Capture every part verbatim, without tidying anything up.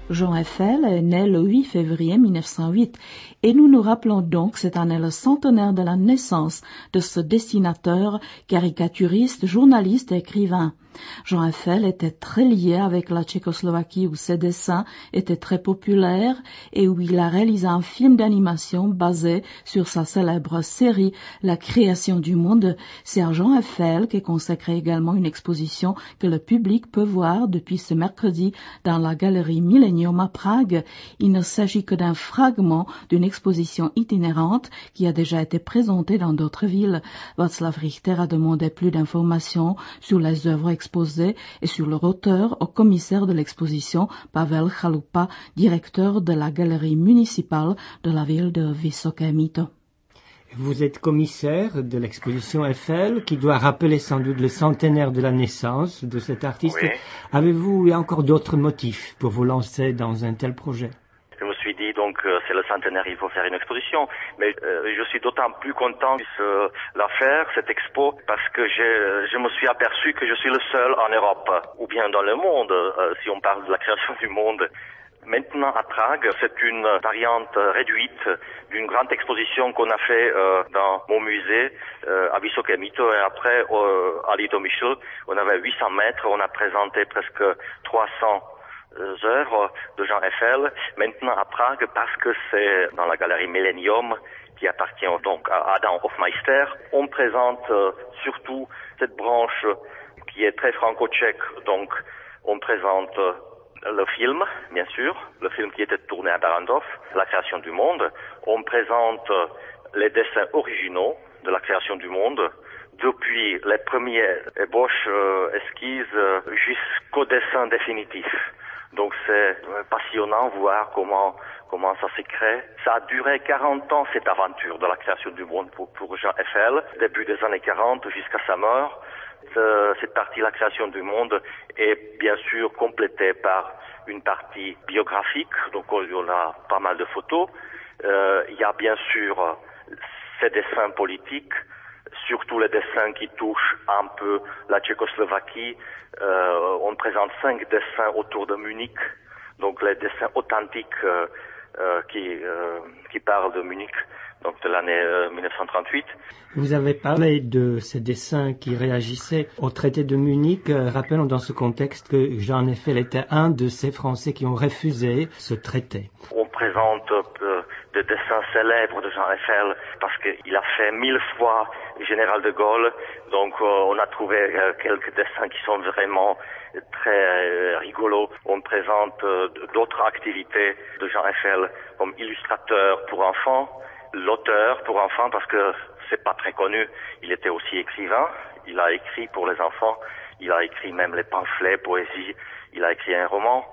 Jean Eiffel est né le huit février mille neuf cent huit et nous nous rappelons donc cette année le centenaire de la naissance de ce dessinateur, caricaturiste, journaliste et écrivain. Jean Eiffel était très lié avec la Tchécoslovaquie où ses dessins étaient très populaires et où il a réalisé un film d'animation basé sur sa célèbre série La création du monde. C'est à Jean Eiffel qu'est consacrée également une exposition que le public peut voir depuis ce mercredi dans la galerie Millennium à Prague. Il ne s'agit que d'un fragment d'une exposition itinérante qui a déjà été présentée dans d'autres villes. Václav Richter a demandé plus d'informations sur les œuvres exposées et sur leur auteur au commissaire de l'exposition, Pavel Chalupa, directeur de la galerie municipale de la ville de Vysoké Mýto. Vous êtes commissaire de l'exposition Eiffel, qui doit rappeler sans doute le centenaire de la naissance de cet artiste. Oui. Avez-vous encore d'autres motifs pour vous lancer dans un tel projet? Je me suis dit donc euh, c'est le centenaire, il faut faire une exposition. Mais euh, je suis d'autant plus content de euh, la faire, cette expo, parce que je, je me suis aperçu que je suis le seul en Europe, ou bien dans le monde, euh, si on parle de la création du monde. Maintenant, à Prague, c'est une variante réduite d'une grande exposition qu'on a fait euh, dans mon musée euh, à Vysoké Mýto et après euh, à Litomyšl. On avait huit cents mètres, on a présenté presque trois cents euh, œuvres de Jean Eiffel. Maintenant, à Prague, parce que c'est dans la galerie Millennium, qui appartient donc à Adam Hofmeister, on présente euh, surtout cette branche qui est très franco-tchèque, donc on présente euh, le film, bien sûr, le film qui était tourné à Barrandov, La création du monde. On présente les dessins originaux de la création du monde, depuis les premières ébauches, euh, esquisses, euh, jusqu'au dessin définitif. Donc c'est passionnant voir comment comment ça s'est créé. Ça a duré quarante ans, cette aventure de la création du monde pour, pour Jean Eiffel, début des années quarante jusqu'à sa mort. Cette partie, la création du monde, est bien sûr complétée par une partie biographique, donc on a pas mal de photos. Euh, il y a bien sûr ces dessins politiques, surtout les dessins qui touchent un peu la Tchécoslovaquie. Euh, on présente cinq dessins autour de Munich, donc les dessins authentiques euh, euh, qui, euh, qui parlent de Munich, donc de l'année euh, mille neuf cent trente-huit. Vous avez parlé de ces dessins qui réagissaient au traité de Munich. Euh, rappelons dans ce contexte que Jean Eiffel était un de ces Français qui ont refusé ce traité. On présente euh, des dessins célèbres de Jean Eiffel parce qu'il a fait mille fois général de Gaulle. Donc euh, on a trouvé euh, quelques dessins qui sont vraiment très euh, rigolos. On présente euh, d'autres activités de Jean Eiffel comme illustrateur pour enfants, l'auteur pour enfants parce que c'est pas très connu. Il était aussi écrivain. Il a écrit pour les enfants. Il a écrit même les pamphlets, poésie. Il a écrit un roman.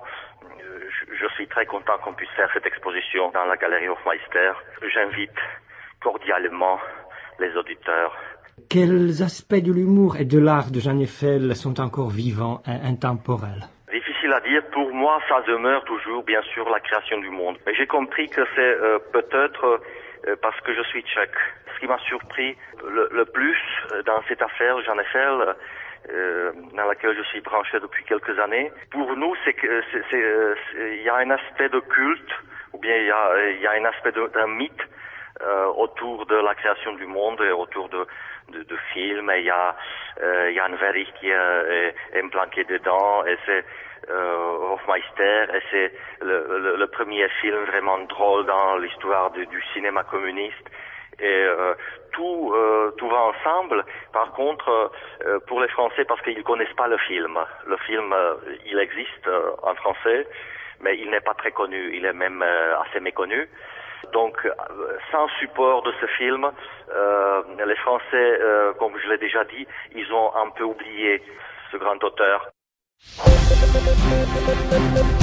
Je, je suis très content qu'on puisse faire cette exposition dans la galerie Hofmeister. J'invite cordialement les auditeurs. Quels aspects de l'humour et de l'art de Jean Eiffel sont encore vivants et intemporels? Difficile à dire. Pour moi, ça demeure toujours, bien sûr, la création du monde. Mais j'ai compris que c'est euh, peut-être euh, parce que je suis tchèque. Ce qui m'a surpris le, le plus dans cette affaire, Jean Eiffel, euh, dans laquelle je suis branché depuis quelques années, pour nous, c'est que c'est, c'est, euh, c'est, il y a un aspect de culte, ou bien il y a, il y a un aspect de, d'un mythe euh, autour de la création du monde et autour de de, de films. Et il y a euh, il y a un verre qui est, est implanté dedans, et c'est euh, Hofmeister, et c'est le, le, le premier film vraiment drôle dans l'histoire du, du cinéma communiste. Et euh, tout euh, tout va ensemble. Par contre, euh, pour les Français, parce qu'ils connaissent pas le film, le film euh, il existe euh, en français, mais il n'est pas très connu. Il est même euh, assez méconnu. Donc, euh, sans support de ce film, euh, les Français, euh, comme je l'ai déjà dit, ils ont un peu oublié ce grand auteur.